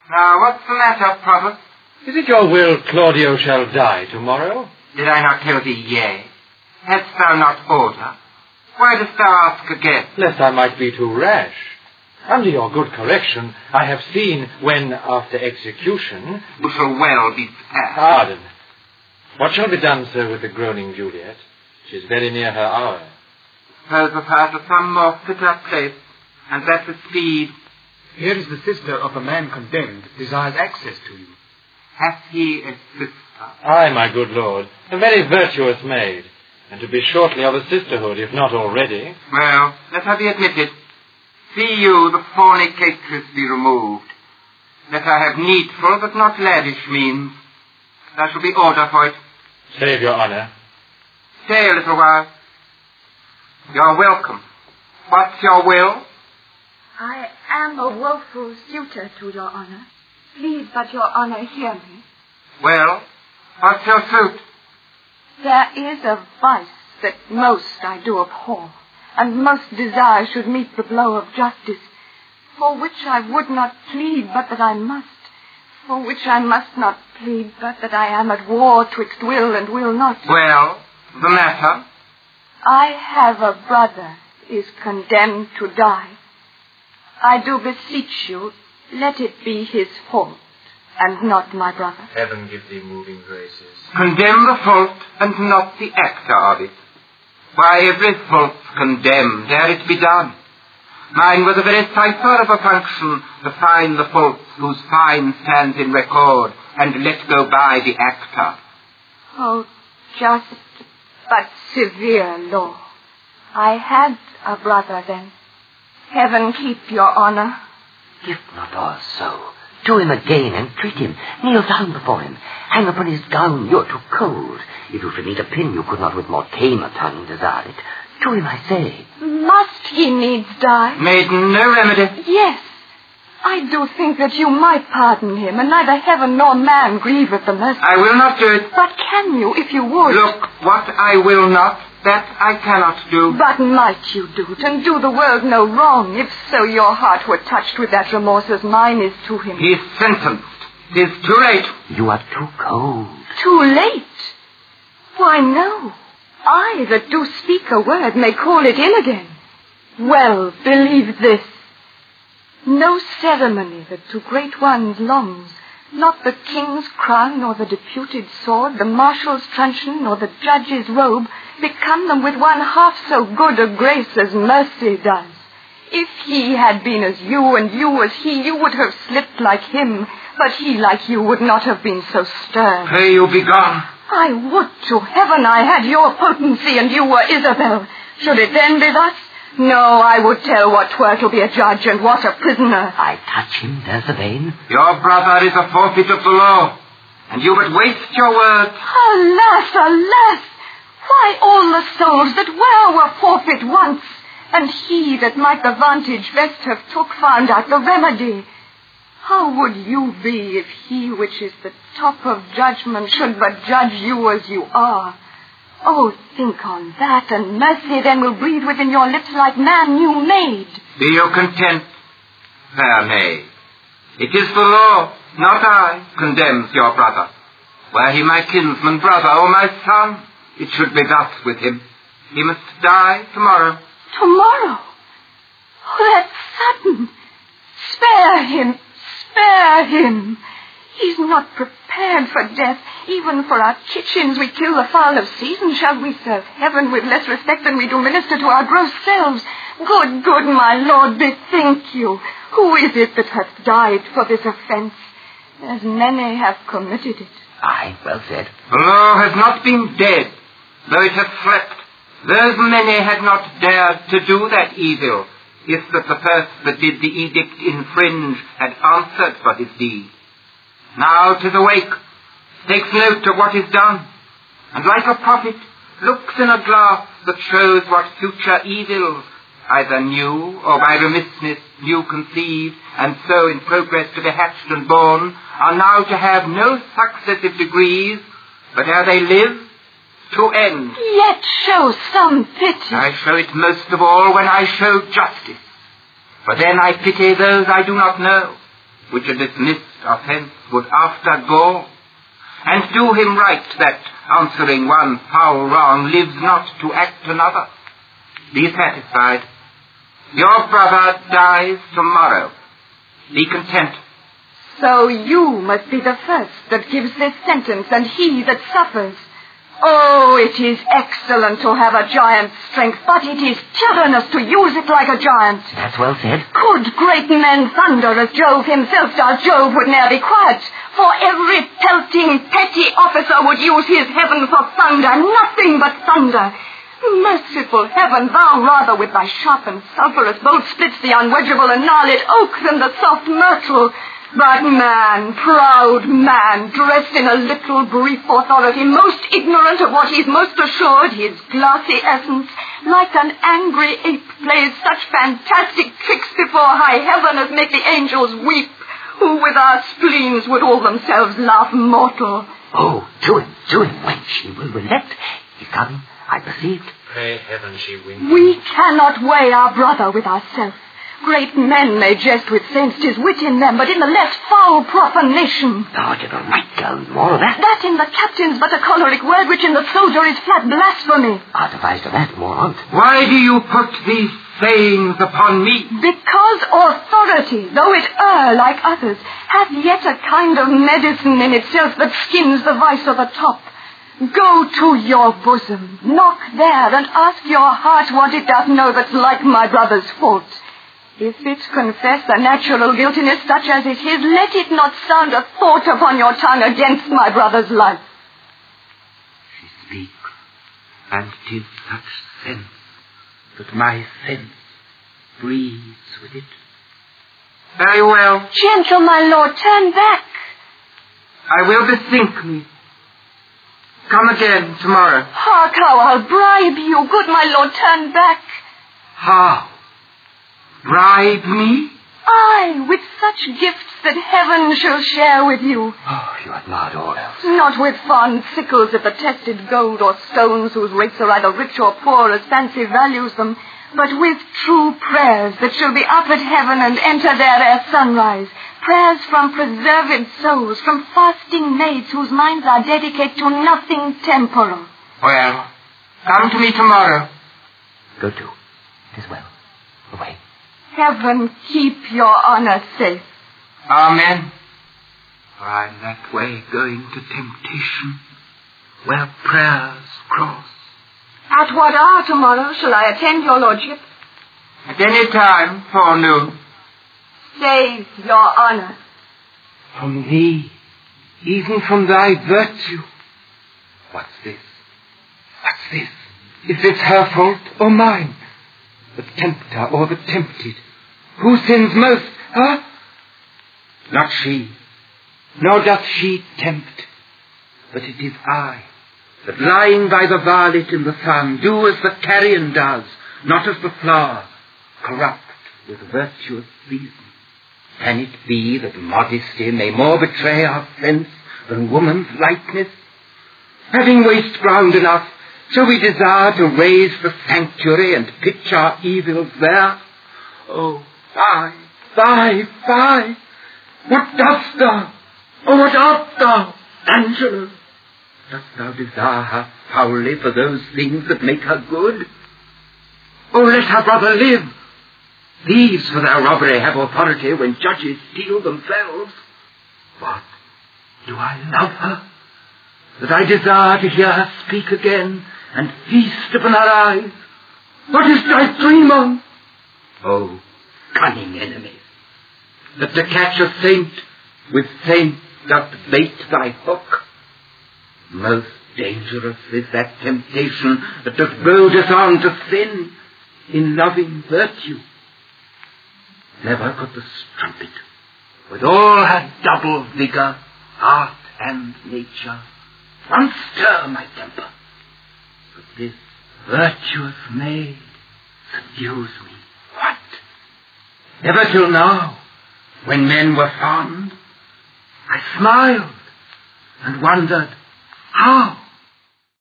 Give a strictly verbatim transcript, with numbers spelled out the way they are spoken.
Now, what's the matter, Provost? Is it your will Claudio shall die tomorrow? Did I not tell thee yea? Hadst thou not order? Why dost thou ask again? Lest I might be too rash. Under your good correction, I have seen when, after execution... You shall well be spared. Pardon. What shall be done, sir, with the groaning Juliet? She is very near her hour. Dispose of her to some more fitter place, and that with speed. Here is the sister of a man condemned, desires access to you. Hath he a sister? Aye, my good lord, a very virtuous maid, and to be shortly of a sisterhood, if not already. Well, let her be admitted. See you the fornicatress be removed. Let her have needful, but not laddish means. There shall be order for it. Save your honour. Stay a little while. You're welcome. What's your will? I am a woeful suitor to your honour. Please but your honour hear me. Well, what's your suit? There is a vice that most I do abhor, and most desire should meet the blow of justice, for which I would not plead but that I must, for which I must not plead but that I am at war twixt will and will not. Well, the matter? I have a brother is condemned to die. I do beseech you, let it be his fault, and not my brother. Heaven give thee moving graces. Condemn the fault, and not the actor of it. Why, every fault's condemned, ere it be done. Mine was a very cipher of a function to find the faults whose fine stands in record, and let go by the actor. Oh, just but severe law. I had a brother then. Heaven keep your honour. Give not all so. Do him again and treat him. Kneel down before him. Hang upon his gown. You're too cold. If you should need a pin, you could not with more tame a tongue desire it. To him, I say. Must he needs die? Maiden, no remedy. Yes. I do think that you might pardon him, and neither heaven nor man grieve at the mercy. I will not do it. But can you, if you would? Look, what I will not, that I cannot do. But might you do it, and do the world no wrong, if so your heart were touched with that remorse as mine is to him? He is sentenced. It is too late. You are too cold. Too late? Why, no. I that do speak a word may call it in again. Well, believe this. No ceremony that to great ones longs, not the king's crown, nor the deputed sword, the marshal's truncheon, nor the judge's robe, become them with one half so good a grace as mercy does. If he had been as you, and you as he, you would have slipped like him, but he like you would not have been so stern. Pray you be gone. I would to heaven I had your potency, and you were Isabel. Should it then be thus? No, I would tell what 'twere to be a judge and what a prisoner. I touch him, there's the vein. Your brother is a forfeit of the law, and you but waste your words. Alas, alas! Why, all the souls that were were forfeit once, and he that might the vantage best have took found out the remedy. How would you be if he which is the top of judgment should but judge you as you are? Oh, think on that, and mercy then will breathe within your lips like man new made. Be you content, fair maid. It is the law, not I, condemns your brother. Were he my kinsman brother or my son, it should be thus with him. He must die tomorrow. Tomorrow? Oh, that's sudden. Spare him, spare him. He's not prepared for death. Even for our kitchens we kill the fowl of season. Shall we serve heaven with less respect than we do minister to our gross selves? Good, good, my lord, bethink you. Who is it that hath died for this offence? As many have committed it. Aye, well said. The law has not been dead, though it hath slept. Those many had not dared to do that evil, if that the first that did the edict infringe had answered for his deed. Now 'tis awake, takes note of what is done, and like a prophet looks in a glass that shows what future evils, either new or by remissness new conceived, and so in progress to be hatched and born, are now to have no successive degrees, but ere they live, to end. Yet show some pity. I show it most of all when I show justice, for then I pity those I do not know. which a dismissed offence would after go, and do him right that, answering one foul wrong, lives not to act another. Be satisfied. Your brother dies tomorrow. Be content. So you must be the first that gives this sentence, and he that suffers. Oh, it is excellent to have a giant's strength, but it is tyrannous to use it like a giant. That's well said. Could great men thunder as Jove himself does, Jove would ne'er be quiet. For every pelting petty officer would use his heaven for thunder, nothing but thunder. Merciful heaven, thou rather with thy sharp and sulphurous bolt splits the unwedgeable and gnarled oak than the soft myrtle. But man, proud man, dressed in a little brief authority, most ignorant of what he's most assured, his glassy essence, like an angry ape, plays such fantastic tricks before high heaven as make the angels weep, who with our spleens would all themselves laugh mortal. Oh, to him, to him, wench, he will relent. He's coming, I perceived. Pray heaven she win. We cannot weigh our brother with ourselves. Great men may jest with saints, 'tis wit in them, but in the less foul profanation. Oh, to the right, girl, more of that. That in the captain's but a choleric word, which in the soldier is flat blasphemy. Artifice to that, more on't. Why do you put these sayings upon me? Because authority, though it err like others, hath yet a kind of medicine in itself that skins the vice of the top. Go to your bosom, knock there, and ask your heart what it doth know that's like my brother's fault. If it confess a natural guiltiness such as is his, let it not sound a thought upon your tongue against my brother's life. She speaks, and 'tis such sense that my sense breathes with it. Very well. Gentle, my lord, turn back. I will bethink me. Come again tomorrow. Hark how I'll bribe you. Good my lord, turn back. How? Bribe me? Aye, with such gifts that heaven shall share with you. Oh, you had marred all else. Not with fond sickles at the tested gold, or stones whose rates are either rich or poor as fancy values them, but with true prayers that shall be up at heaven and enter there ere sunrise. Prayers from preserved souls, from fasting maids whose minds are dedicated to nothing temporal. Well, come to me tomorrow. Go to. It is well. Away. Heaven keep your honor safe. Amen. For I'm that way going to temptation, where prayers cross. At what hour tomorrow shall I attend your lordship? At any time, forenoon. Say, your honor. From thee, even from thy virtue. What's this? What's this? Is this her fault or mine? The tempter or the tempted? Who sins most, huh? Not she, nor doth she tempt, but it is I, that lying by the varlet in the sun, do as the carrion does, not as the flower, corrupt with virtuous season. Can it be that modesty may more betray our sense than woman's lightness? Having waste ground enough, shall we desire to raise the sanctuary and pitch our evils there? Oh, fie, fie, fie! What dost thou? Oh, what art thou, Angelo? Dost thou desire her foully for those things that make her good? Oh, let her brother live. Thieves for their robbery have authority when judges steal themselves. What? Do I love her? That I desire to hear her speak again and feast upon her eyes? What is thy dream on? Oh, cunning enemies, that to catch a saint with saint doth bait thy hook. Most dangerous is that temptation that doth goad us on to sin in loving virtue. Never could the strumpet, with all her double vigour, art and nature, once stir my temper. But this virtuous maid subdues me. What? Ever till now, when men were fond, I smiled and wondered how.